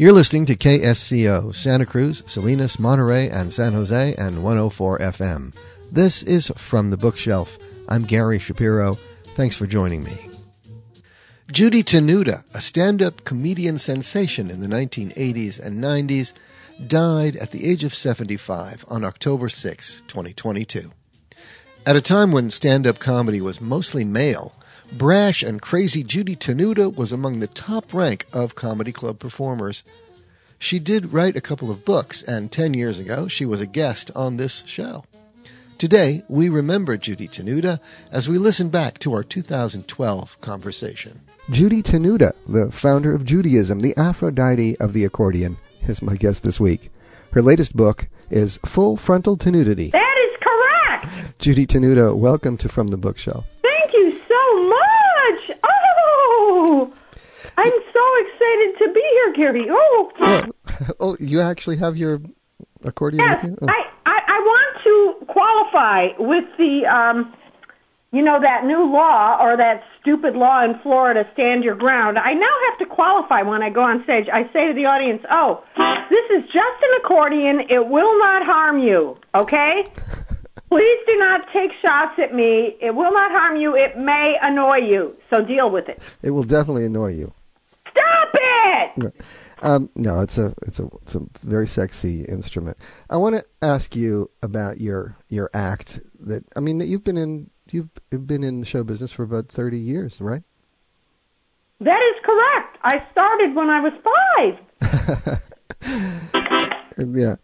You're listening to KSCO, Santa Cruz, Salinas, Monterey, and San Jose, and 104 FM. This is From the Bookshelf. I'm Gary Shapiro. Thanks for joining me. Judy Tenuta, a stand-up comedian sensation in the 1980s and 90s, died at the age of 75 on October 6, 2022. At a time when stand-up comedy was mostly male, brash and crazy Judy Tenuta was among the top rank of comedy club performers. She did write a couple of books, and 10 years ago she was a guest on this show. Today, we remember Judy Tenuta as we listen back to our 2012 conversation. Judy Tenuta, the founder of Judaism, the Aphrodite of the accordion, is my guest this week. Her latest book is Full Frontal Tenudity. That is correct! Judy Tenuta, welcome to From the Bookshelf. Thank you so much! Oh! I'm so excited to be here, Gary. Oh, you actually have your accordion yes, with you? Oh. I want to qualify with the, that new law or that stupid law in Florida, Stand Your Ground. I now have to qualify when I go on stage. I say to the audience, this is just an accordion. It will not harm you, okay? Please do not take shots at me. It will not harm you. It may annoy you, so deal with it. It will definitely annoy you. Stop it! No, it's a very sexy instrument. I want to ask you about your act. That you've been in the show business for about 30 years, right? That is correct. I started when I was 5. Yeah.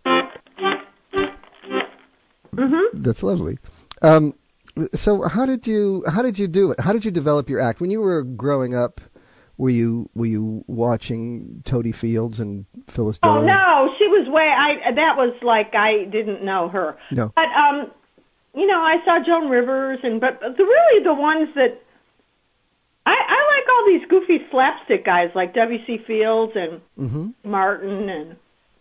Mm-hmm. That's lovely. So how did you do it? How did you develop your act? When you were growing up, were you watching Toady Fields and Phyllis Diller? Oh no, she was that was like I didn't know her. No. But I saw Joan Rivers but the ones that I like all these goofy slapstick guys like W.C. Fields and Martin and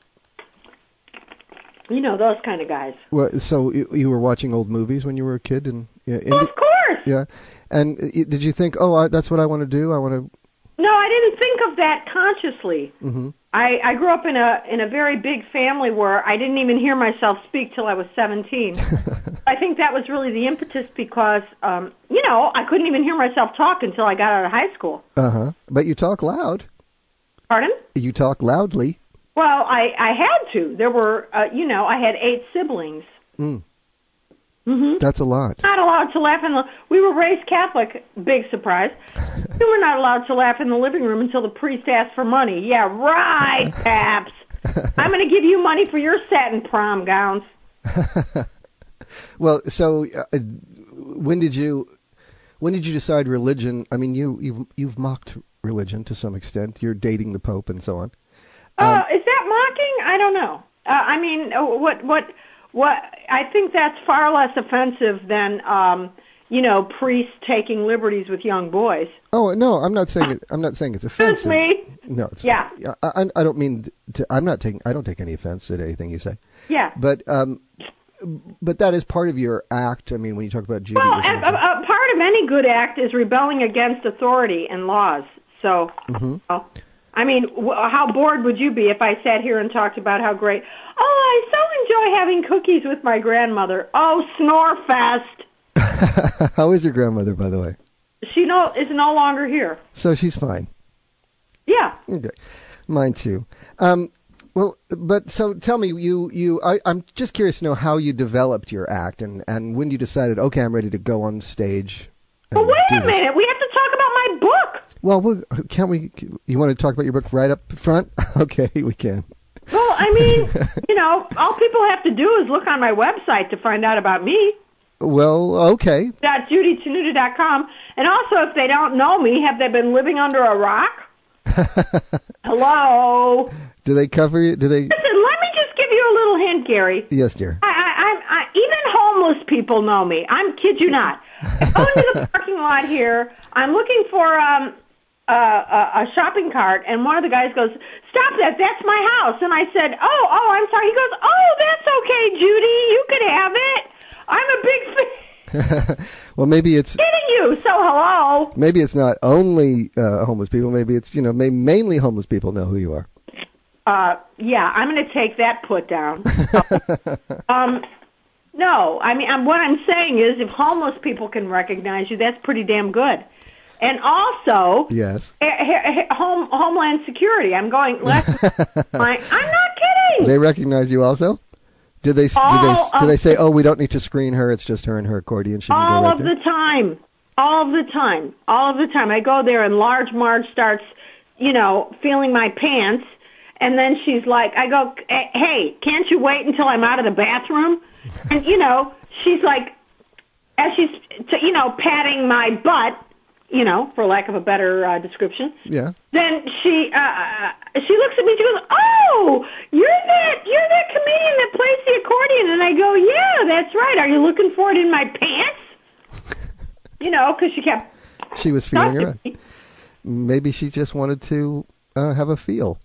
those kind of guys. Well, so you were watching old movies when you were a kid, and of course. Yeah, and did you think, that's what I want to do? I want to. No, I didn't think of that consciously. Mm-hmm. I grew up in a very big family where I didn't even hear myself speak till I was 17. I think that was really the impetus because, I couldn't even hear myself talk until I got out of high school. Uh-huh. But you talk loud. Pardon? You talk loudly. Well, I had to. There were, I had 8 siblings. Mm. Mm-hmm. That's a lot. Not allowed to laugh we were raised Catholic, big surprise. We were not allowed to laugh in the living room until the priest asked for money. Yeah, right, Paps. I'm going to give you money for your satin prom gowns. Well, so when did you decide religion? I mean, you've mocked religion to some extent. You're dating the Pope and so on. Is that mocking? I don't know. What? I think that's far less offensive than, priests taking liberties with young boys. Oh no, I'm not saying it's offensive. Excuse me. No, it's yeah. I don't mean to. I don't take any offense at anything you say. Yeah. But that is part of your act. I mean, when you talk about Judaism. Well, a part of any good act is rebelling against authority and laws. So. Mm-hmm. How bored would you be if I sat here and talked about how great... I so enjoy having cookies with my grandmother. Oh, Snorefest. How is your grandmother, by the way? She is no longer here. So she's fine. Yeah. Okay. Mine too. But so tell me, I'm just curious to know how you developed your act and when you decided, okay, I'm ready to go on stage. Well, wait a minute. We have to talk about my book. Well, can't we? You want to talk about your book right up front? Okay, we can. Well, all people have to do is look on my website to find out about me. Well, okay. .judytenuta.com. And also, if they don't know me, have they been living under a rock? Hello? Do they cover you? Do they? Listen, let me just give you a little hint, Gary. Yes, dear. Even homeless people know me. I'm kid you not. I go into the parking lot here. I'm looking for a shopping cart, and one of the guys goes, "Stop that! That's my house." And I said, "Oh, I'm sorry." He goes, "Oh, that's okay, Judy. You can have it. I'm a big fan." Well, maybe it's kidding you. So hello. Maybe it's not only homeless people. Maybe it's mainly homeless people know who you are. Yeah, I'm going to take that put down. No, I mean, what I'm saying is if homeless people can recognize you, that's pretty damn good. And also, yes, Homeland Security. I'm going. I'm not kidding. They recognize you also. Did they say, "Oh, we don't need to screen her. It's just her and her accordion. She can go right all of the time. I go there, and Large Marge starts, feeling my pants, and then she's like, I go, "Hey, can't you wait until I'm out of the bathroom?" And she's like, as she's patting my butt. For lack of a better description. Yeah. Then she looks at me. She goes, "Oh, you're that comedian that plays the accordion." And I go, "Yeah, that's right. Are you looking for it in my pants?" Because she was feeling around. Maybe she just wanted to have a feel.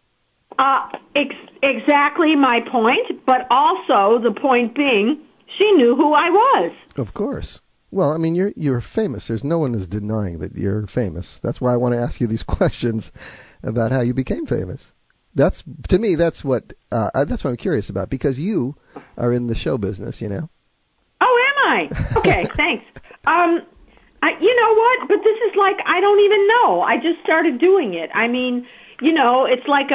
Exactly my point. But also the point being, she knew who I was. Of course. Well, I mean, you're famous. There's no one who's denying that you're famous. That's why I want to ask you these questions about how you became famous. That's what I'm curious about, because you are in the show business, Oh, am I? Okay, thanks. You know what? But this is like, I don't even know. I just started doing it. I mean, it's like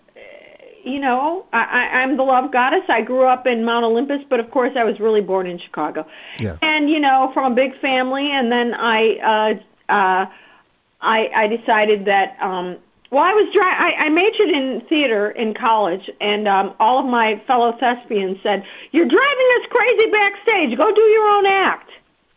I'm the love goddess. I grew up in Mount Olympus, but of course I was really born in Chicago. Yeah. And, from a big family, and then I decided that, I majored in theater in college, and all of my fellow thespians said, "You're driving us crazy backstage. Go do your own act."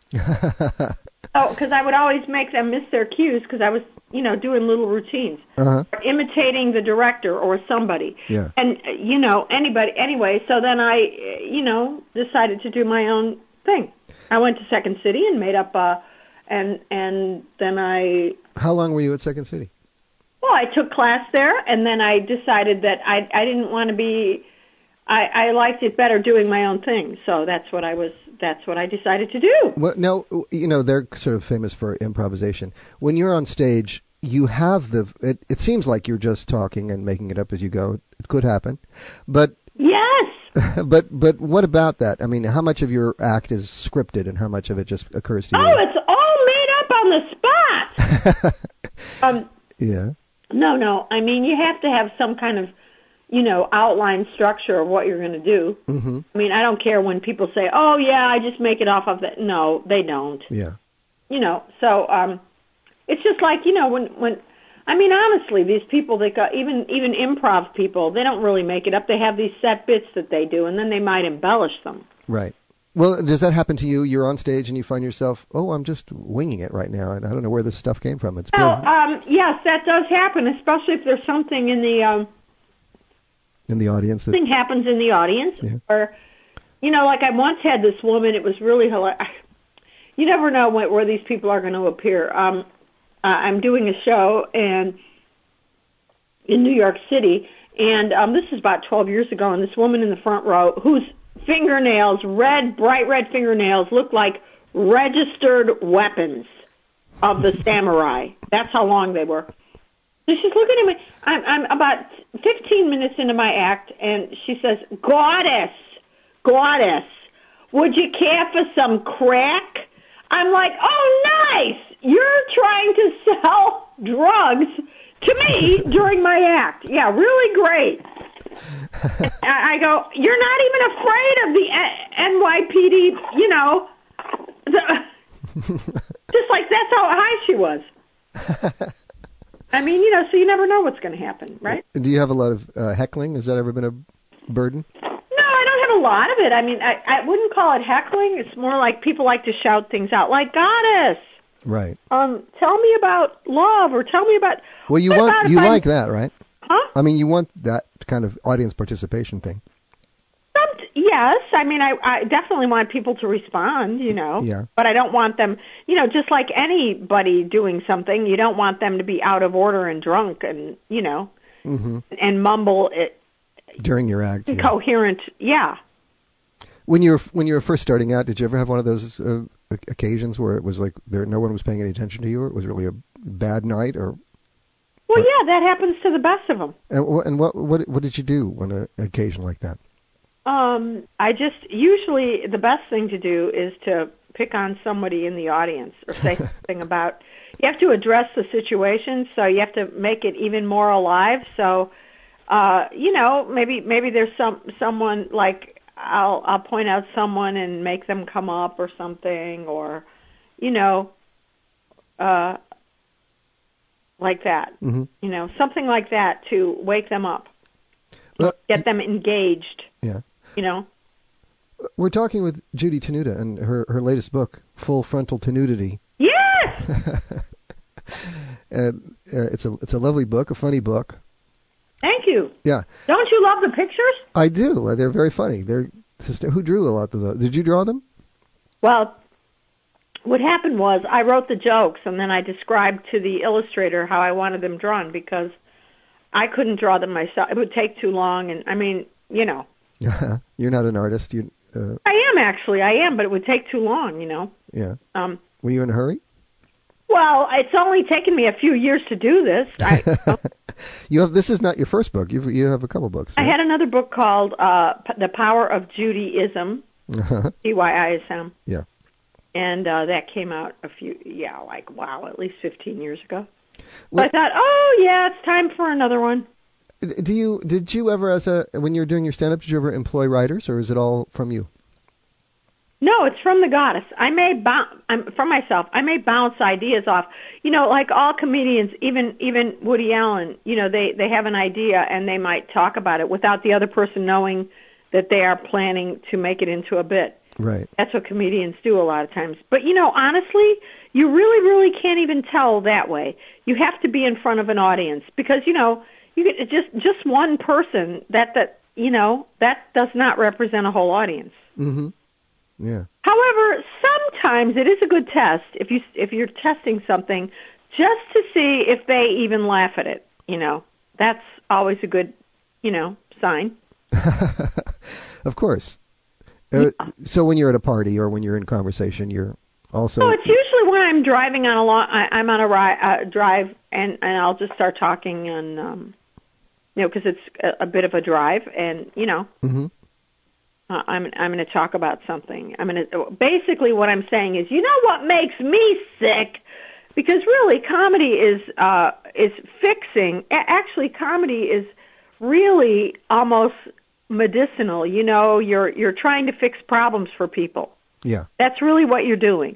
Oh, because I would always make them miss their cues because I was, doing little routines, imitating the director or somebody. Yeah. And, anybody. Anyway, so then I, decided to do my own thing. I went to Second City and made up, and then I... How long were you at Second City? Well, I took class there, and then I decided that I didn't want to be... I liked it better doing my own thing, so that's what I decided to do. Well, now, they're sort of famous for improvisation. When you're on stage, you have it seems like you're just talking and making it up as you go. It could happen. But yes. But what about that? I mean, how much of your act is scripted and how much of it just occurs to you? Oh, it's all made up on the spot. Yeah. No. I mean, you have to have some kind of outline structure of what you're going to do. Mm-hmm. I mean, I don't care when people say, "Oh, yeah, I just make it off of that." No, they don't. Yeah. So it's just like, when I mean, honestly, these people that got, even improv people, they don't really make it up. They have these set bits that they do, and then they might embellish them. Right. Well, does that happen to you? You're on stage and you find yourself, I'm just winging it right now, and I don't know where this stuff came from. It's brilliant. Yes, that does happen, especially if there's something in the audience. Something happens in the audience. Yeah. Or, like I once had this woman, it was really hilarious. You never know where these people are going to appear. I'm doing a show in New York City, and this is about 12 years ago, and this woman in the front row, whose fingernails, bright red fingernails, look like registered weapons of the samurai. That's how long they were. So she's looking at me. I'm about 15 minutes into my act, and she says, Goddess, would you care for some crack? I'm like, oh, nice. You're trying to sell drugs to me during my act. Yeah, really great. I go, you're not even afraid of the NYPD, just like that's how high she was. I mean, so you never know what's going to happen, right? Do you have a lot of heckling? Has that ever been a burden? No, I don't have a lot of it. I mean, I wouldn't call it heckling. It's more like people like to shout things out, like Goddess. Right. Tell me about love, or tell me about. Well, you like that, right? Huh? I mean, you want that kind of audience participation thing. Yes, I mean, I definitely want people to respond, Yeah. But I don't want them, just like anybody doing something, you don't want them to be out of order and drunk and, mm-hmm. and mumble it during your act. Incoherent, yeah. When you were first starting out, did you ever have one of those occasions where it was like no one was paying any attention to you, or it was really a bad night, or? Well, yeah, that happens to the best of them. And what did you do on an occasion like that? Usually the best thing to do is to pick on somebody in the audience or say something about, you have to address the situation, so you have to make it even more alive. So, maybe there's someone like, I'll point out someone and make them come up or something, or, like that. Mm-hmm. Something like that to wake them up, get them engaged. Yeah. We're talking with Judy Tenuta and her latest book, Full Frontal Tenudity. Yes! It's a lovely book, a funny book. Thank you. Yeah. Don't you love the pictures? I do. They're very funny. Who drew a lot of those? Did you draw them? Well, what happened was I wrote the jokes, and then I described to the illustrator how I wanted them drawn, because I couldn't draw them myself. It would take too long, and You're not an artist. I am, but it would take too long, Yeah. Were you in a hurry? Well, it's only taken me a few years to do this. This is not your first book. You have a couple books. Right? I had another book called The Power of Judaism, Cyism. Yeah. And that came out at least 15 years ago. So I thought, it's time for another one. Did you ever, when you were doing your stand-up, did you ever employ writers, or is it all from you? No, it's from the goddess. From myself. I may bounce ideas off. Like all comedians, even Woody Allen, they have an idea and they might talk about it without the other person knowing that they are planning to make it into a bit. Right. That's what comedians do a lot of times. But, honestly, you really, really can't even tell that way. You have to be in front of an audience because, you get just one person that does not represent a whole audience. Mm-hmm. Yeah. However, sometimes it is a good test if you're testing something just to see if they even laugh at it. That's always a good, sign. Of course. So when you're at a party or when you're in conversation, you're also. Oh, it's usually when I'm driving I'm on a drive and I'll just start talking and because it's a bit of a drive and Mm-hmm. I'm going to talk about something. Basically what I'm saying is, what makes me sick? Because really, comedy is fixing. Actually, comedy is really almost medicinal. You're trying to fix problems for people. Yeah. That's really what you're doing.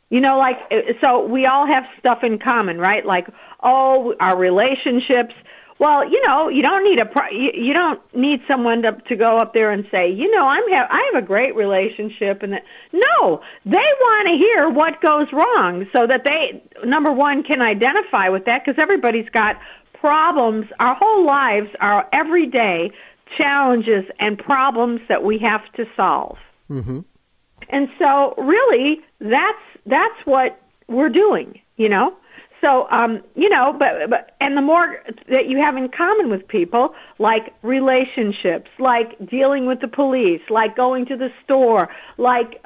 So we all have stuff in common, right? Like, our relationships. Well, you don't need someone to go up there and say, I have a great relationship, and no, they want to hear what goes wrong so that they, number one, can identify with that, because everybody's got problems. Our whole lives are everyday challenges and problems that we have to solve. Mm-hmm. And so, really, that's what we're doing, So, but the more that you have in common with people, like relationships, like dealing with the police, like going to the store, like,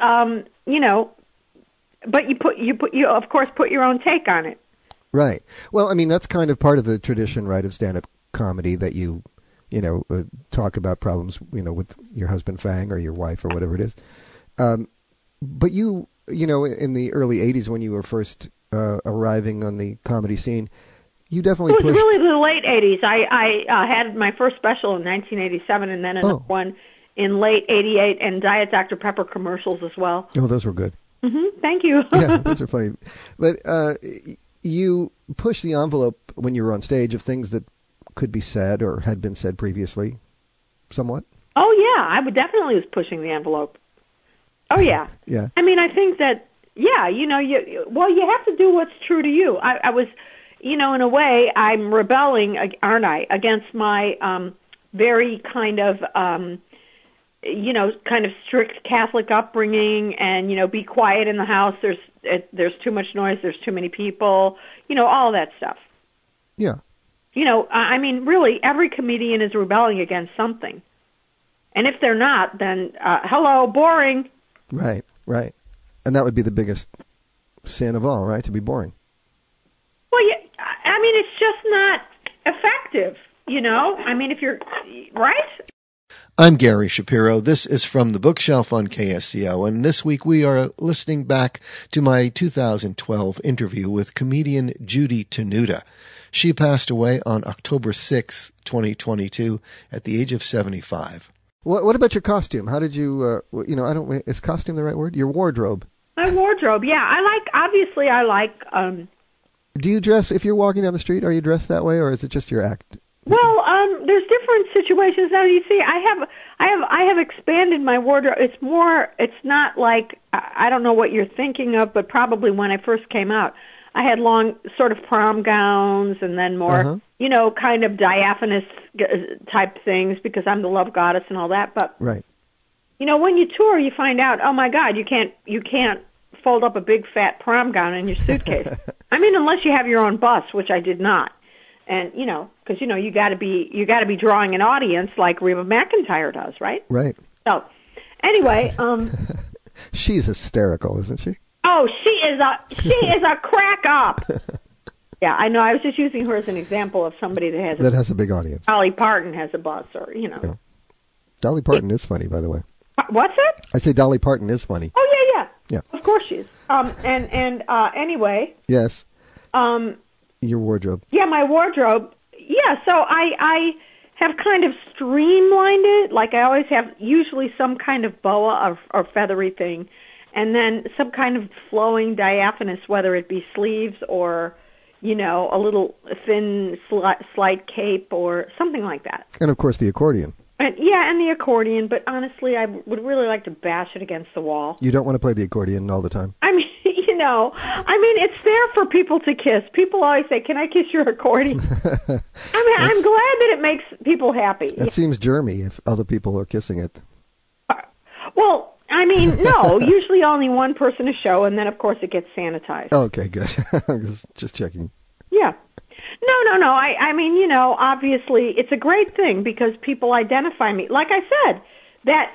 but you of course put your own take on it. Right. Well, that's kind of part of the tradition, right, of stand-up comedy, that you talk about problems, with your husband Fang or your wife or whatever it is. But you in the early 80s when you were first arriving on the comedy scene, you definitely pushed... It was really the late 80s. I had my first special in 1987 and then another one in late 88 and Diet Dr. Pepper commercials as well. Oh, those were good. Mm-hmm. Thank you. Yeah, those are funny. But you pushed the envelope when you were on stage of things that could be said or had been said previously, somewhat? Oh, yeah. I would definitely was pushing the envelope. Oh, yeah. Yeah. I think that, yeah, you have to do what's true to you. I was, in a way, I'm rebelling, aren't I, against my very kind of, kind of strict Catholic upbringing and, be quiet in the house. There's too much noise. There's too many people, all that stuff. Yeah. Really, every comedian is rebelling against something. And if they're not, then, hello, boring. Right, right. And that would be the biggest sin of all, right, to be boring. Well, yeah, it's just not, effective, I mean, if you're, right? I'm Gary Shapiro. This is From the Bookshelf on KSCO, and this week we are listening back to my 2012 interview with comedian Judy Tenuta. She passed away on October 6, 2022, at the age of 75. What about your costume? How did you, is costume the right word? Your wardrobe. My wardrobe, yeah. I like. Do you dress, if you're walking down the street, are you dressed that way, or is it just your act? Well, there's different situations now. You see, I have expanded my wardrobe. It's not like, I don't know what you're thinking of, but probably when I first came out, I had long sort of prom gowns and then more, kind of diaphanous type things because I'm the love goddess and all that. But, right. When you tour, you find out, oh my God, you can't fold up a big fat prom gown in your suitcase. I mean, unless you have your own bus, which I did not. And, because, you got to be drawing an audience like Reba McEntire does, right? Right. So, anyway, she's hysterical, isn't she? Oh, she is a crack up. Yeah, I know. I was just using her as an example of somebody that has a big audience. Dolly Parton has a bus, or Yeah. Dolly Parton is funny, by the way. What's it? I say Dolly Parton is funny. Oh yeah. Yeah. Of course she is. Anyway. Yes. Your wardrobe. Yeah, my wardrobe. Yeah, so I have kind of streamlined it. Like I always have usually some kind of boa or feathery thing, and then some kind of flowing diaphanous, whether it be sleeves or, a little thin slight cape or something like that. And, of course, the accordion. And the accordion, but honestly, I would really like to bash it against the wall. You don't want to play the accordion all the time? I mean, it's there for people to kiss. People always say, "Can I kiss your accordion?" I'm glad that it makes people happy. That seems germy if other people are kissing it. Well, I mean, no, usually only one person a show, and then, of course, it gets sanitized. Okay, good. Just checking. Yeah. No. I mean, obviously, it's a great thing because people identify me. Like I said, that,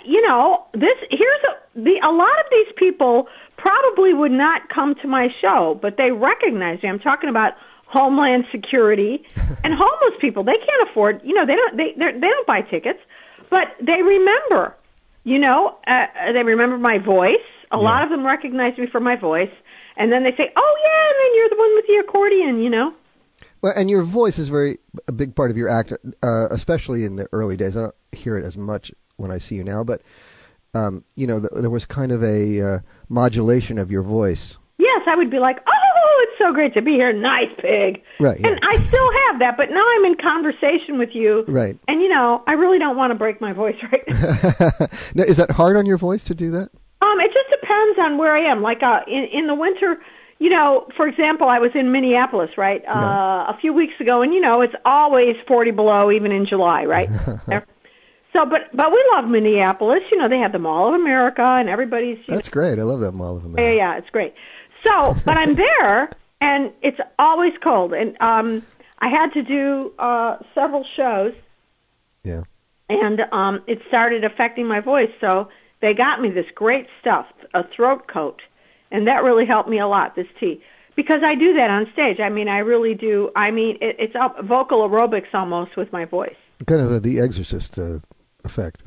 a lot of these people probably would not come to my show, but they recognize me. I'm talking about Homeland Security and homeless people. They can't afford, they don't buy tickets, but they remember, they remember my voice. A lot of them recognize me for my voice, and then they say, "Oh yeah," and then you're the one with the accordion, Well, and your voice is a big part of your act, especially in the early days. I don't hear it as much when I see you now, but there was kind of a modulation of your voice. Yes, I would be like, "Oh, it's so great to be here, nice pig." Right. Yeah. And I still have that, but now I'm in conversation with you. Right. And I really don't want to break my voice right now. Now, is that hard on your voice to do that? It just depends on where I am. Like in the winter. For example, I was in Minneapolis, right, a few weeks ago, and, it's always 40 below, even in July, right? So, but we love Minneapolis. They have the Mall of America, and everybody's... That's great. I love that Mall of America. Yeah, it's great. So, but I'm there, and it's always cold, and I had to do several shows. Yeah. And it started affecting my voice, so they got me this great stuff, a throat coat. And that really helped me a lot, this tea. Because I do that on stage. I mean, I really do. I mean, it's vocal aerobics almost with my voice. Kind of the Exorcist effect.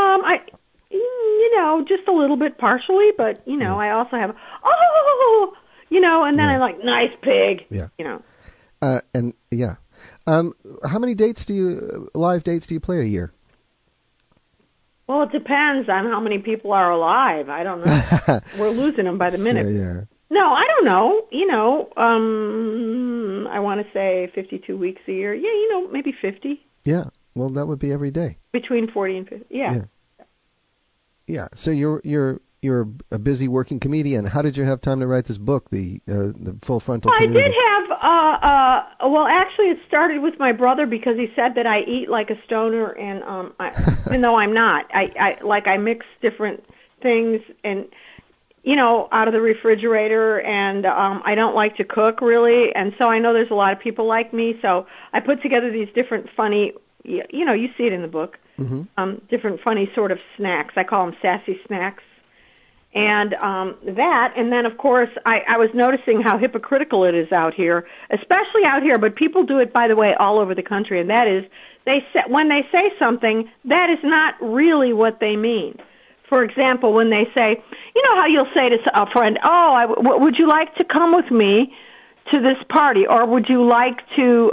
Just a little bit partially, but, I also have, and then I like, nice pig, Yeah. How many live dates do you play a year? Well, it depends on how many people are alive. I don't know. We're losing them by the minute. So, yeah. No, I don't know. I want to say 52 weeks a year. Yeah, maybe 50. Yeah. Well, that would be every day. Between 40 and 50. Yeah. Yeah. So you're a busy working comedian. How did you have time to write this book, the Full Frontal? I did have. Well, actually, it started with my brother because he said that I eat like a stoner, and even though I'm not, I mix different things and out of the refrigerator, and I don't like to cook really, and so I know there's a lot of people like me, so I put together these different funny, you see it in the book, different funny sort of snacks. I call them sassy snacks, And that, and then of course I was noticing how hypocritical it is out here, especially out here, but people do it, by the way, all over the country, and that is, when they say something, that is not really what they mean. For example, when they say, you know how you'll say to a friend, would you like to come with me to this party, or would you like to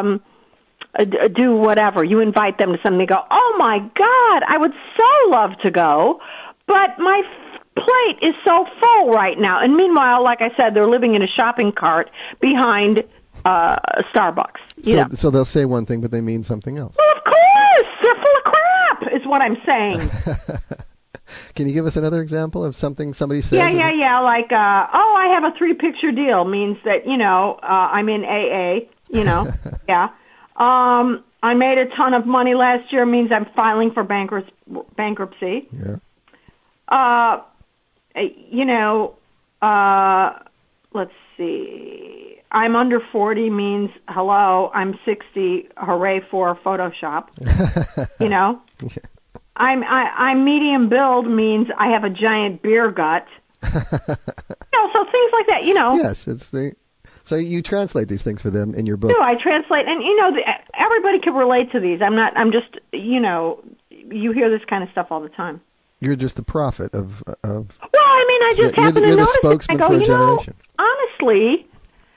do whatever? You invite them to something, they go, oh my God, I would so love to go, but my plate is so full right now. And meanwhile, like I said, they're living in a shopping cart behind Starbucks. So they'll say one thing, but they mean something else. Well, of course, they're full of crap, is what I'm saying. Can you give us another example of something somebody says? Yeah. Like, I have a 3-picture deal means that, I'm in AA, yeah. I made a ton of money last year means I'm filing for bankruptcy. Yeah. Let's see. I'm under 40 means, hello, I'm 60, hooray for Photoshop. Yeah. I'm medium build means I have a giant beer gut. So things like that, Yes, so you translate these things for them in your book. No, I translate, and everybody can relate to these. I'm just, you hear this kind of stuff all the time. You're just the prophet of. Well, I just happen to notice. You're the spokesman for a generation. Honestly,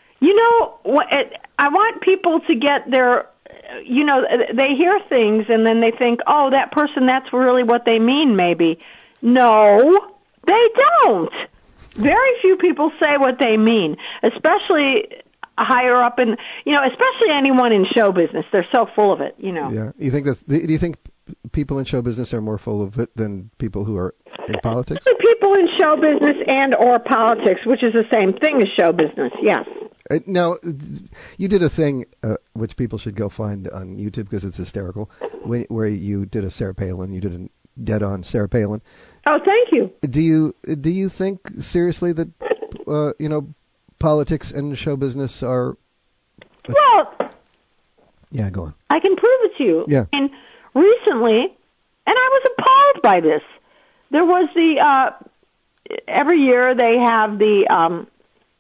I want people to get their, they hear things and then they think, oh, that person, that's really what they mean, maybe. No, they don't. Very few people say what they mean, especially higher up in, especially anyone in show business. They're so full of it, Yeah. Do you think people in show business are more full of it than people who are in politics? People in show business and or politics, which is the same thing as show business, yes. Now, you did a thing which people should go find on YouTube because it's hysterical, where you did a Sarah Palin. You did a dead-on Sarah Palin. Oh, thank you. Do you think seriously that politics and show business are? Well, yeah, go on. I can prove it to you. Yeah. And recently, and I was appalled by this. There was every year they have the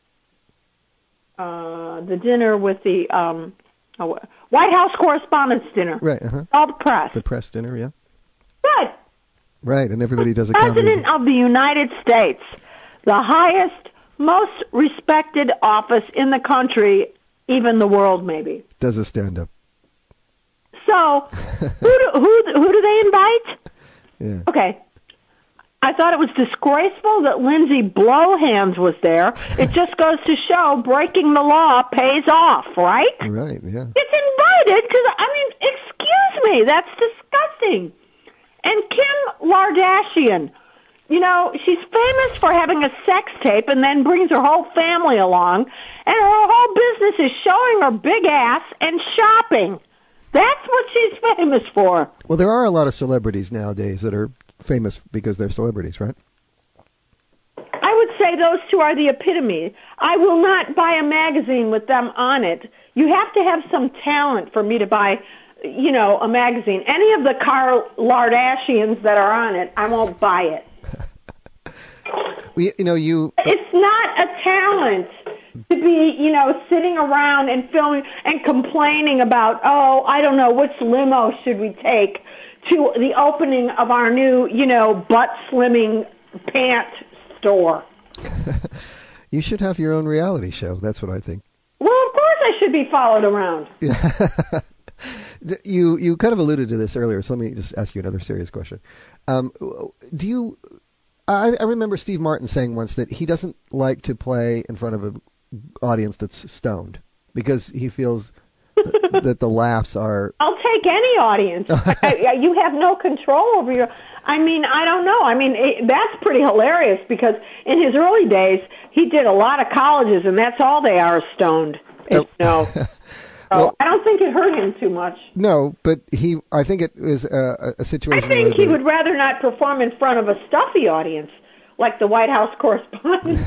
dinner with the White House Correspondents' Dinner. Right. Uh-huh. All the press. The press dinner, yeah. Right. Right, and everybody does a President comedy. of the United States, the highest, most respected office in the country, even the world, maybe. Does a stand-up. So, who do they invite? Yeah. Okay. I thought it was disgraceful that Lindsay Blowhands was there. It just goes to show breaking the law pays off, right? Right, yeah. It's invited because, excuse me, that's disgusting. And Kim Kardashian, she's famous for having a sex tape and then brings her whole family along, and her whole business is showing her big ass and shopping. That's what she's famous for. Well, there are a lot of celebrities nowadays that are famous because they're celebrities, right? I would say those two are the epitome. I will not buy a magazine with them on it. You have to have some talent for me to buy, a magazine. Any of the Kardashians that are on it, I won't buy it. It's not a talent to be, sitting around and filming and complaining about, I don't know, which limo should we take to the opening of our new, butt slimming pant store. You should have your own reality show. That's what I think. Well, of course I should be followed around. Yeah. You kind of alluded to this earlier, so let me just ask you another serious question. I remember Steve Martin saying once that he doesn't like to play in front of an audience that's stoned because he feels that the laughs are... I'll take any audience. You have no control over your... I don't know. That's pretty hilarious because in his early days, he did a lot of colleges, and that's all they are, stoned. Well, I don't think it hurt him too much. No, but I think it was a situation. I think he would rather not perform in front of a stuffy audience, like the White House Correspondent.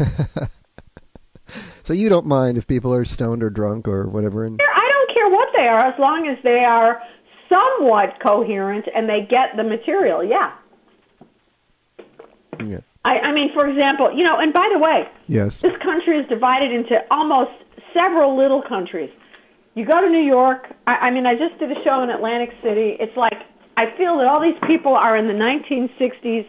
So you don't mind if people are stoned or drunk or whatever? I don't care what they are, as long as they are somewhat coherent and they get the material. Yeah. Yeah. I mean, for example, and by the way, Yes. this country is divided into almost several little countries. You go to New York. I mean, I just did a show in Atlantic City. It's like I feel that all these people are in the 1960s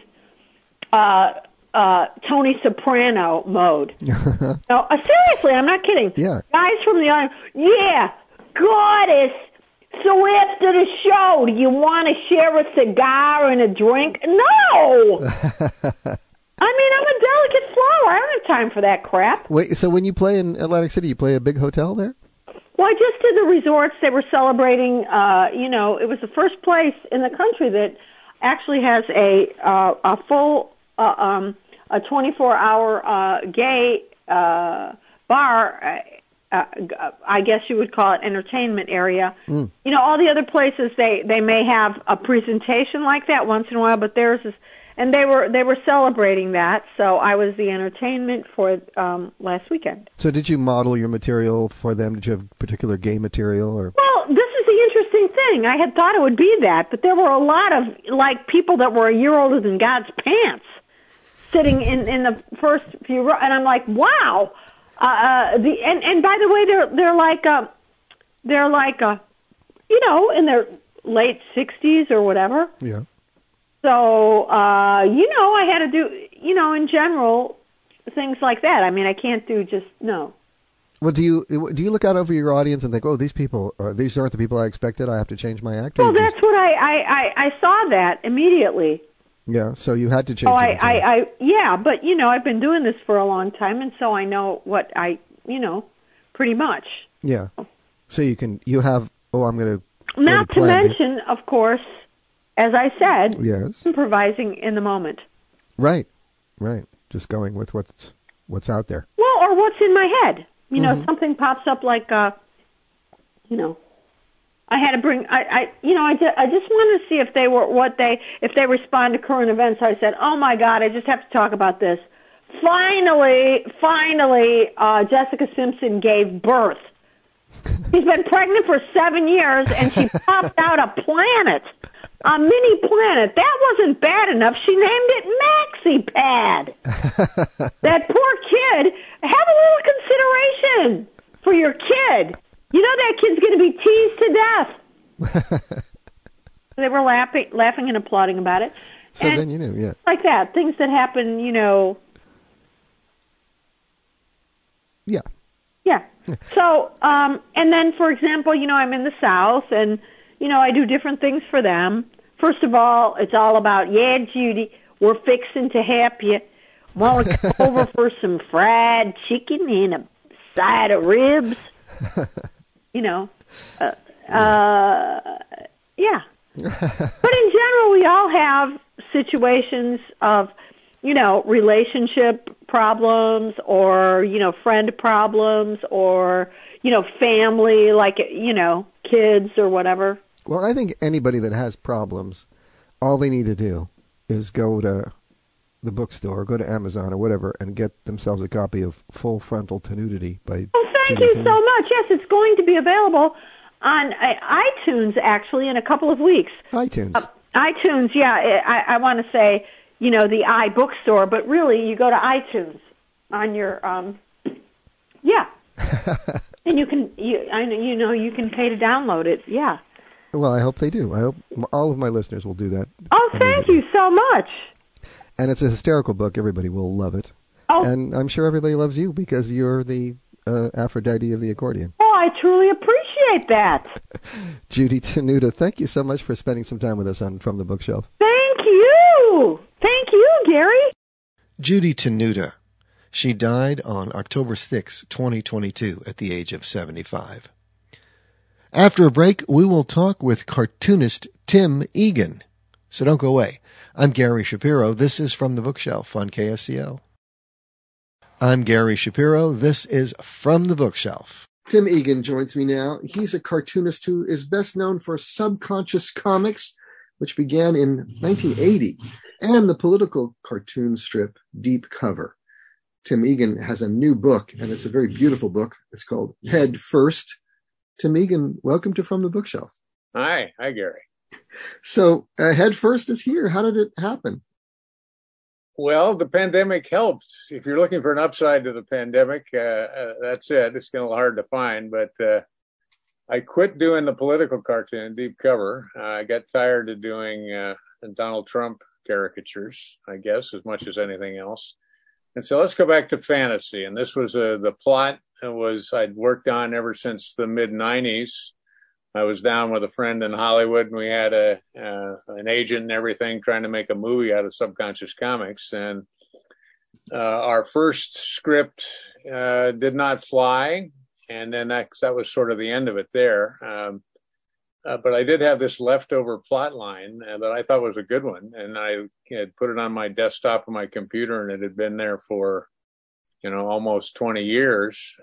Tony Soprano mode. No, seriously, I'm not kidding. Yeah. Guys from the audience, yeah, goddess. So after the show, do you want to share a cigar and a drink? No! I mean, I'm a delicate flower. I don't have time for that crap. Wait, so when you play in Atlantic City, you play a big hotel there? Well, I just did the resorts. They were celebrating, it was the first place in the country that actually has a full, a 24-hour gay bar. I guess you would call it entertainment area. Mm. All the other places they may have a presentation like that once in a while, but theirs is, and they were celebrating that. So I was the entertainment for last weekend. So did you model your material for them? Did you have particular gay material or? Well, this is the interesting thing. I had thought it would be that, but there were a lot of people that were a year older than God's pants sitting in the first few rows, and I'm like, wow. And by the way, they're like in their late 60s or whatever. Yeah. So I had to do in general things like that. I mean, I can't do just no. Well, do you look out over your audience and think, oh, these aren't the people I expected, I have to change my act? Well, that's what I saw that immediately. Yeah, so you had to change. Oh, but I've been doing this for a long time, and so I know what pretty much. Yeah. So you have. Oh, I'm going to. Not to mention, of course, as I said, yes, improvising in the moment. Right. Just going with what's out there. Well, or what's in my head. Something pops up like, I had to bring. I just wanted to see if they respond to current events. I said, oh my God, I just have to talk about this. Finally, Jessica Simpson gave birth. She's been pregnant for 7 years, and she popped out a planet, a mini planet. That wasn't bad enough. She named it Maxi Pad. That poor kid. Have a little consideration for your kid. That kid's going to be teased to death. They were laughing and applauding about it. So and then you knew, yeah. Like that, things that happen, Yeah. Yeah. So, and then, for example, I'm in the South, and, I do different things for them. First of all, it's all about, yeah, Judy, we're fixing to help you. Want to come over for some fried chicken and a side of ribs? Yeah. But in general, we all have situations of, relationship problems or, friend problems or, family, like, kids or whatever. Well, I think anybody that has problems, all they need to do is go to the bookstore, go to Amazon or whatever, and get themselves a copy of Full Frontal Nudity by thank you so much. Yes, it's going to be available on iTunes, actually, in a couple of weeks. iTunes. iTunes, yeah. I want to say, the iBookstore, but really you go to iTunes on your, yeah. And you can pay to download it, yeah. Well, I hope they do. I hope all of my listeners will do that. Oh, thank you so much. And it's a hysterical book. Everybody will love it. Oh. And I'm sure everybody loves you because you're the Aphrodite of the accordion. Oh, I truly appreciate that. Judy Tenuta, thank you so much for spending some time with us on From the Bookshelf. Thank you. Thank you, Gary. Judy Tenuta. She died on October 6, 2022, at the age of 75. After a break, we will talk with cartoonist Tim Egan. So don't go away. I'm Gary Shapiro. This is From the Bookshelf on KSCO. I'm Gary Shapiro. This is From the Bookshelf. Tim Egan joins me now. He's a cartoonist who is best known for Subconscious Comics, which began in 1980, and the political cartoon strip Deep Cover. Tim Egan has a new book, and it's a very beautiful book. It's called Head First. Tim Egan, welcome to From the Bookshelf. Hi, Gary. So Head First is here. How did it happen? Well, the pandemic helped. If you're looking for an upside to the pandemic, that's it. It's getting a little hard to find, but I quit doing the political cartoon, Deep Cover. I got tired of doing Donald Trump caricatures, I guess, as much as anything else. And so let's go back to fantasy. And this was the plot I'd worked on ever since the mid-90s. I was down with a friend in Hollywood, and we had an agent and everything trying to make a movie out of Subconscious Comics. And our first script did not fly, and then that was sort of the end of it there. But I did have this leftover plot line that I thought was a good one, and I had put it on my desktop on my computer, and it had been there for, almost 20 years.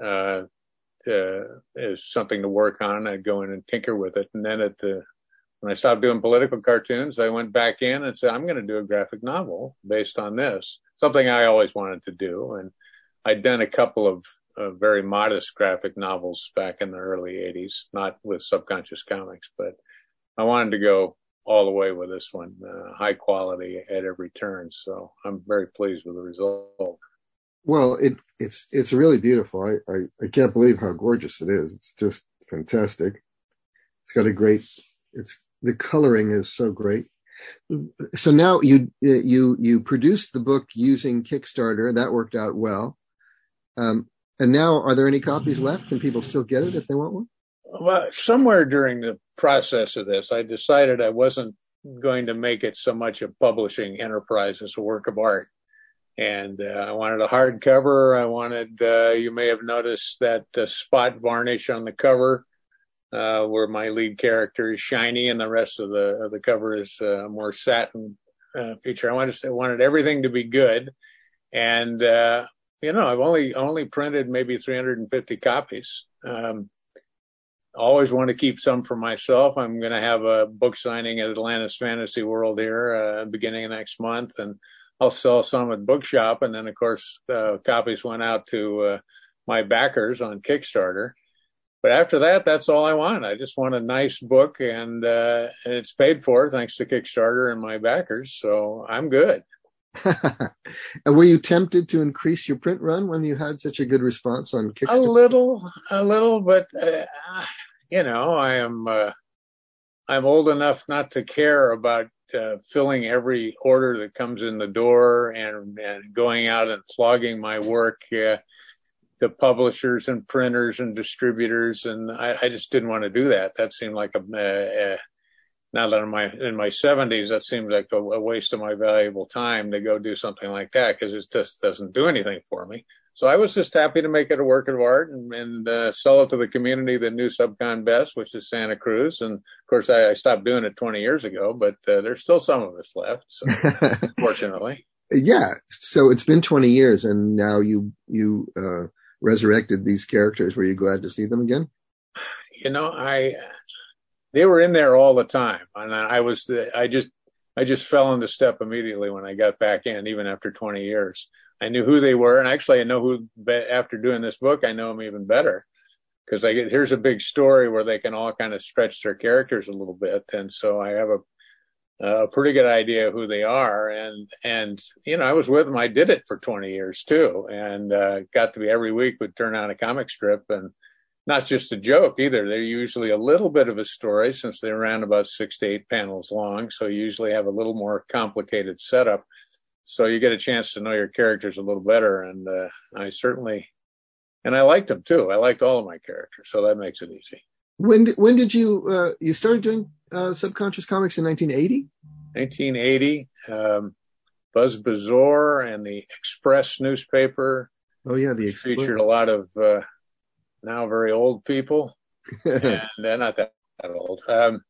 Is something to work on. I'd go in and tinker with it. And then when I stopped doing political cartoons, I went back in and said, I'm going to do a graphic novel based on this, something I always wanted to do. And I'd done a couple of very modest graphic novels back in the early 80s, not with Subconscious Comics, but I wanted to go all the way with this one, high quality at every turn. So I'm very pleased with the result. Well, it's really beautiful. I can't believe how gorgeous it is. It's just fantastic. It's got the coloring is so great. So now you produced the book using Kickstarter. That worked out well. And now, are there any copies left? Can people still get it if they want one? Well, somewhere during the process of this, I decided I wasn't going to make it so much a publishing enterprise as a work of art. And I wanted a hardcover. I wanted, you may have noticed that spot varnish on the cover, where my lead character is shiny and the rest of the cover is more satin feature. I wanted everything to be good. And, I've only printed maybe 350 copies. Always want to keep some for myself. I'm going to have a book signing at Atlantis Fantasy World here beginning of next month, and I'll sell some at Bookshop. And then, of course, copies went out to my backers on Kickstarter. But after that, that's all I want. I just want a nice book, and it's paid for thanks to Kickstarter and my backers. So I'm good. And were you tempted to increase your print run when you had such a good response on Kickstarter? A little, but I'm old enough not to care about filling every order that comes in the door and going out and flogging my work to publishers and printers and distributors. And I just didn't want to do that. That seemed like now that I'm in my 70s, that seems like a waste of my valuable time to go do something like that, because it just doesn't do anything for me. So I was just happy to make it a work of art and sell it to the community that knew Subcon best, which is Santa Cruz. And of course, I stopped doing it 20 years ago, but there's still some of us left, so, fortunately. Yeah. So it's been 20 years, and now you resurrected these characters. Were you glad to see them again? They were in there all the time, and I just fell into step immediately when I got back in, even after 20 years. I knew who they were, and actually I know who, after doing this book, I know them even better, because here's a big story where they can all kind of stretch their characters a little bit, and so I have a pretty good idea of who they are, and I was with them. I did it for 20 years too, and got to be every week would turn on a comic strip, and not just a joke either. They're usually a little bit of a story, since they ran about 6 to 8 panels long. So you usually have a little more complicated setup. So you get a chance to know your characters a little better. And I liked them too. I liked all of my characters. So that makes it easy. When did you started doing Subconscious Comics in 1980? 1980. Buzz Bazaar and the Express newspaper. Oh yeah, the Express featured a lot of now very old people, and they're not that old.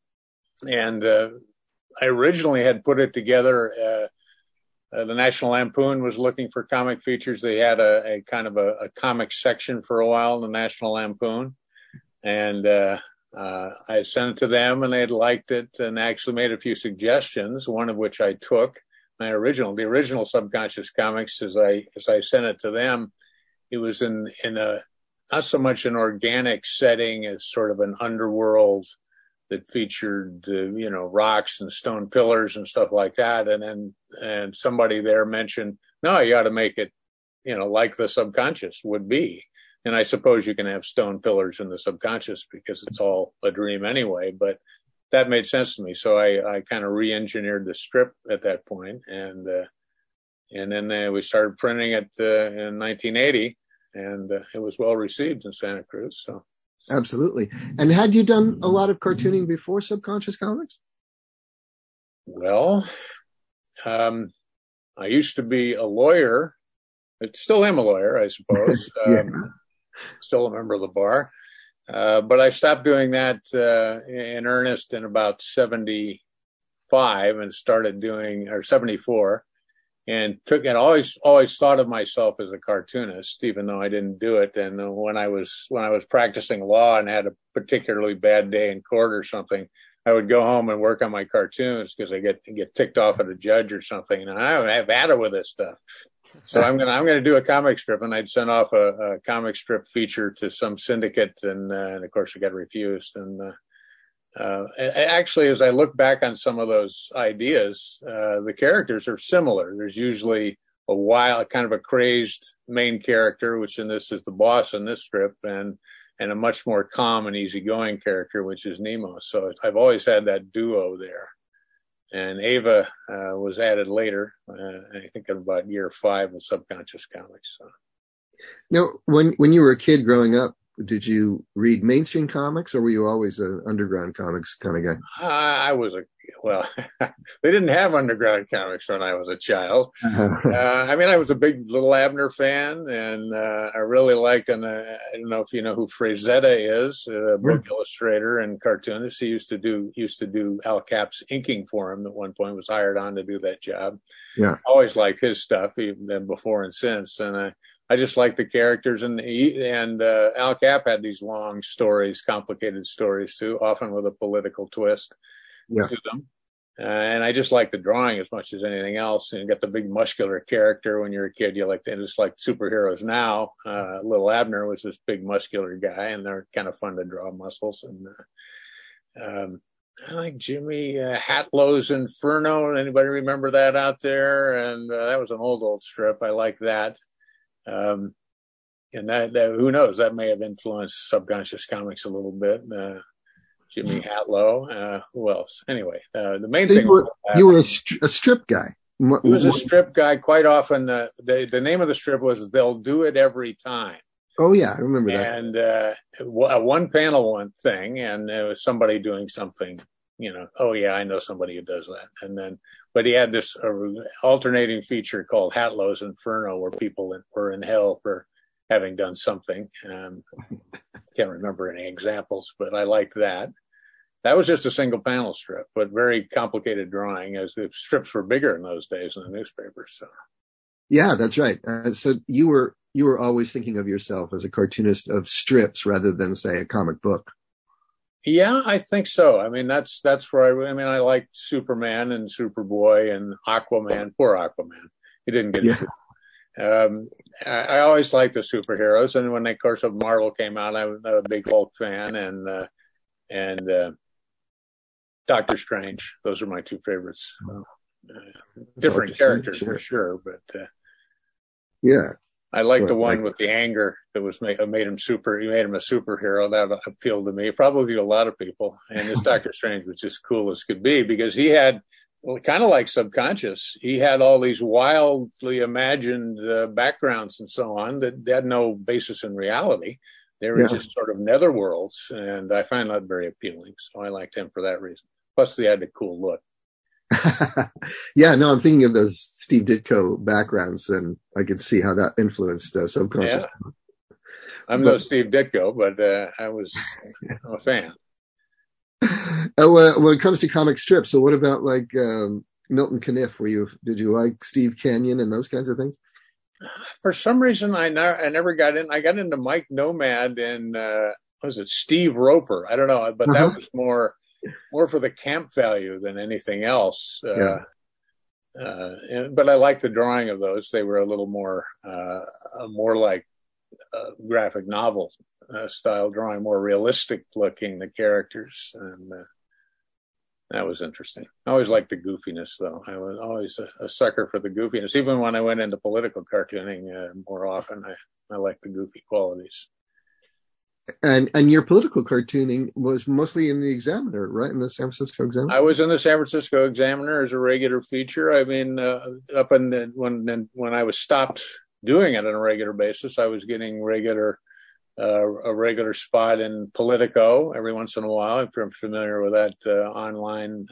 I originally had put it together. The National Lampoon was looking for comic features. They had a kind of a comic section for a while in the National Lampoon, and I sent it to them, and they had liked it, and actually made a few suggestions, one of which I took. The original Subconscious Comics, as I sent it to them, it was in a not so much an organic setting as sort of an underworld that featured, rocks and stone pillars and stuff like that. And somebody there mentioned, no, you ought to make it, like the subconscious would be. And I suppose you can have stone pillars in the subconscious because it's all a dream anyway, but that made sense to me. So I kind of re-engineered the strip at that point, and then we started printing it in 1980, and it was well received in Santa Cruz. So absolutely. And had you done a lot of cartooning before Subconscious Comics? Well, I used to be a lawyer. I still am a lawyer, I suppose. Yeah. Still a member of the bar. But I stopped doing that in earnest in about 75 and started doing, or 74, and always thought of myself as a cartoonist, even though I didn't do it. And when I was practicing law and had a particularly bad day in court or something, I would go home and work on my cartoons because I get ticked off at a judge or something. And I've had it with this stuff. So I'm gonna do a comic strip, and I'd sent off a comic strip feature to some syndicate, and of course it got refused. And actually, as I look back on some of those ideas, the characters are similar. There's usually kind of a crazed main character, which in this is the boss in this strip, and a much more calm and easygoing character, which is Nemo. So I've always had that duo there. And Ava was added later, I think in about year 5 of Subconscious Comics. So. Now, when you were a kid growing up, did you read mainstream comics, or were you always an underground comics kind of guy? I was they didn't have underground comics when I was a child. I was a big Little Abner fan, and I really liked, and I don't know if you know who Frazetta is, a book illustrator and cartoonist. He used to do Al Cap's inking for him at one point, was hired on to do that job. Yeah. Always liked his stuff, even before and since. And I just like the characters, and Al Cap had these long stories, complicated stories too, often with a political twist to them. And I just like the drawing as much as anything else. And you got the big muscular character when you're a kid. Just like superheroes now. Little Abner was this big muscular guy, and they're kind of fun to draw muscles. And I like Jimmy Hatlow's Inferno. Anybody remember that out there? And that was an old strip. I like that. And that who knows, that may have influenced Subconscious Comics a little bit. Jimmy Hatlow. Who else? Anyway, the main thing. You were a strip guy. He was a strip guy. Quite often, the name of the strip was "They'll Do It Every Time." Oh yeah, I remember that. And a one-panel thing, and it was somebody doing something. Oh yeah, I know somebody who does that. But he had this alternating feature called Hatlow's Inferno, where people were in hell for having done something. Can't remember any examples, but I liked that. That was just a single panel strip, but very complicated drawing, as the strips were bigger in those days in the newspapers. So. Yeah, that's right. So you were always thinking of yourself as a cartoonist of strips rather than, say, a comic book. Yeah, I think so. That's where I liked Superman and Superboy and Aquaman. Poor Aquaman. He didn't get it. I always liked the superheroes, and when, of course, Marvel came out, I was a big Hulk fan, and Doctor Strange. Those are my two favorites. Different characters for sure, but I liked the one with the anger that was made him a superhero. That appealed to me, probably to a lot of people. And this Doctor Strange was just cool as could be, because he had, kind of like Subconscious, he had all these wildly imagined backgrounds and so on that had no basis in reality. They were just sort of netherworlds, and I find that very appealing. So I liked him for that reason. Plus, he had a cool look. I'm thinking of those Steve Ditko backgrounds, and I could see how that influenced Subconscious. Yeah. I'm no Steve Ditko, but I'm a fan. When it comes to comic strips, so what about like Milton Caniff? Did you like Steve Canyon and those kinds of things? For some reason, I never got in. I got into Mike Nomad and was it Steve Roper? I don't know, but that was more for the camp value than anything else. But I liked the drawing of those. They were a little more like graphic novel style drawing, more realistic looking, the characters. And That was interesting. I always liked the goofiness, though. I was always a sucker for the goofiness. Even when I went into political cartooning more often, I liked the goofy qualities. And your political cartooning was mostly in the Examiner, right? In the San Francisco Examiner? I was in the San Francisco Examiner as a regular feature. I mean, when I was stopped doing it on a regular basis, I was getting a regular spot in Politico every once in a while, if you're familiar with that online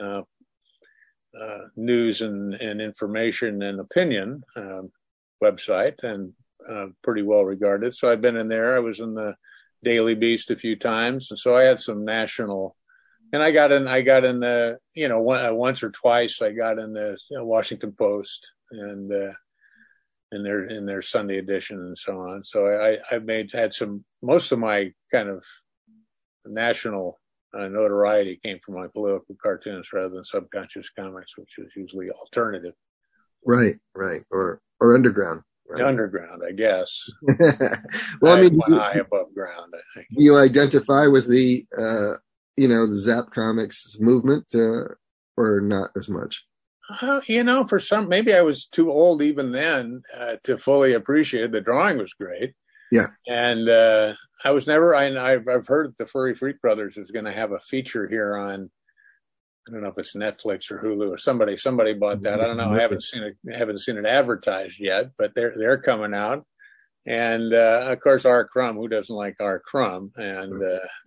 news and information and opinion website, and pretty well regarded. So I've been in there. I was in the Daily Beast a few times, and so I had some national. And I got in the, once or twice I got in the Washington Post and in their Sunday edition and so on. So I had most of my kind of national notoriety came from my political cartoons rather than Subconscious Comics, which was usually alternative. Right. Or underground. Right. Underground, I guess. Well, I mean, one eye above ground, I think. You identify with the, the Zap Comics movement, or not as much? For some, maybe I was too old even then to fully appreciate the drawing was great. Yeah. And I was never, I've heard the Furry Freak Brothers is going to have a feature here on, I don't know if it's Netflix or Hulu or somebody bought that. I don't know. I haven't seen it advertised yet, but they're coming out. And of course, R. Crumb, who doesn't like R. Crumb? And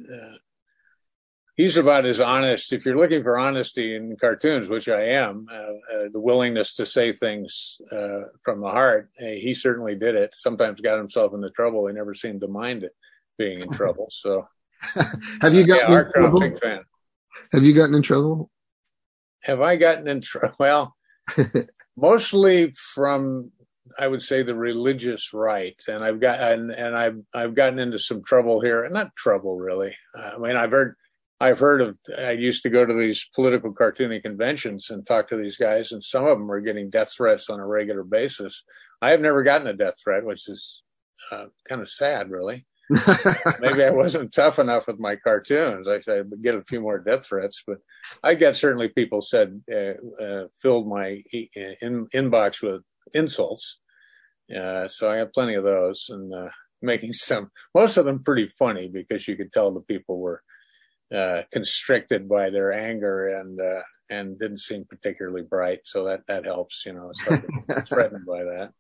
he's about as honest. If you're looking for honesty in cartoons, which I am, the willingness to say things from the heart, he certainly did it. Sometimes got himself into trouble. He never seemed to mind it being in trouble. So, have you gotten R. Crumb, big fan. Have you gotten in trouble? Have I gotten in trouble? Well, mostly from, I would say, the religious right, and I've gotten into some trouble here. Not trouble, really. I mean, I've heard of. I used to go to these political cartooning conventions and talk to these guys, and some of them are getting death threats on a regular basis. I have never gotten a death threat, which is kind of sad, really. Maybe I wasn't tough enough with my cartoons. I would get a few more death threats, but I get certainly people said filled my inbox with insults. So I have plenty of those, and making most of them pretty funny because you could tell the people were constricted by their anger and didn't seem particularly bright. So that helps, it's hard to be threatened by that.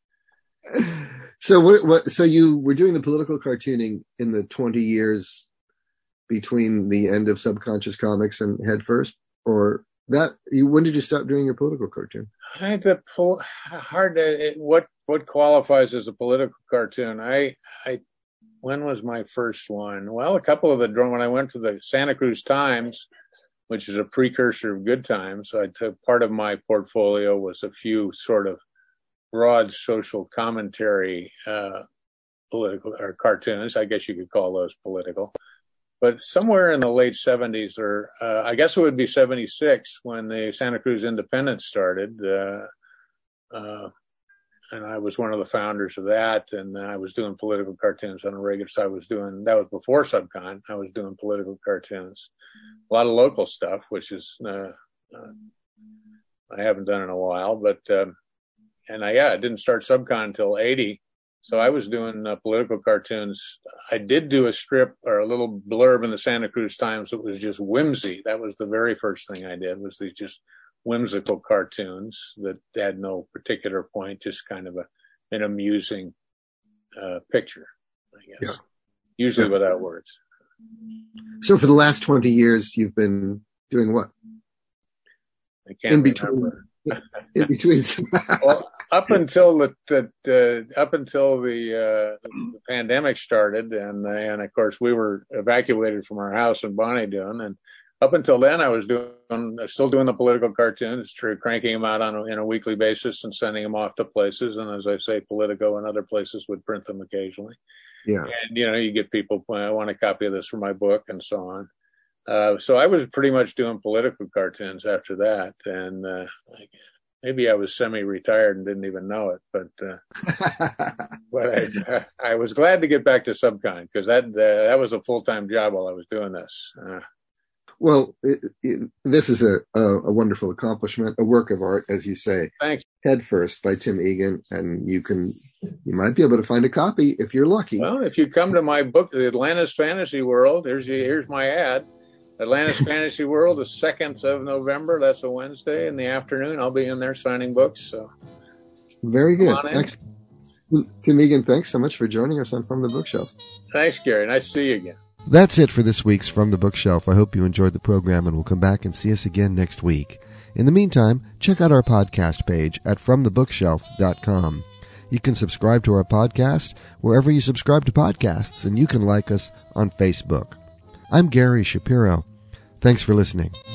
So so you were doing the political cartooning in the 20 years between the end of Subconscious Comics and Head First, or when did you stop doing your political cartoon? What qualifies as a political cartoon? When was my first one? Well, a couple of when I went to the Santa Cruz Times, which is a precursor of Good Times, I took part of my portfolio was a few sort of broad social commentary political or cartoons. I guess you could call those political. But somewhere in the late 70s, or I guess it would be 76, when the Santa Cruz Independent started, and I was one of the founders of that, and I was doing political cartoons on a regular. So that was before Subcon. I was doing political cartoons, a lot of local stuff, which is I haven't done in a while, but. I didn't start Subcon until 80. So I was doing political cartoons. I did do a strip or a little blurb in the Santa Cruz Times that was just whimsy. That was the very first thing I did, was these just whimsical cartoons that had no particular point, just kind of an amusing picture, I guess. Yeah. Usually without words. So for the last 20 years, you've been doing what? I can't remember. In between. Well, up until the pandemic started, and of course we were evacuated from our house in Bonnie-Doon, and up until then I was still doing the political cartoons, cranking them out in a weekly basis and sending them off to places. And as I say, Politico and other places would print them occasionally. Yeah, and you get people, I want a copy of this for my book, and so on. So I was pretty much doing political cartoons after that, and maybe I was semi-retired and didn't even know it. But I was glad to get back to Subcon, because that was a full-time job while I was doing this. Well, this is a wonderful accomplishment, a work of art, as you say. Thank you. Head First by Tim Egan, and you might be able to find a copy if you're lucky. Well, if you come to my book, The Atlantis Fantasy World, here's my ad. Atlantis Fantasy World, the 2nd of November. That's a Wednesday in the afternoon. I'll be in there signing books. So very good. Tim Egan, thanks so much for joining us on From the Bookshelf. Thanks, Gary. Nice to see you again. That's it for this week's From the Bookshelf. I hope you enjoyed the program and will come back and see us again next week. In the meantime, check out our podcast page at FromTheBookshelf.com. You can subscribe to our podcast wherever you subscribe to podcasts, and you can like us on Facebook. I'm Gary Shapiro. Thanks for listening.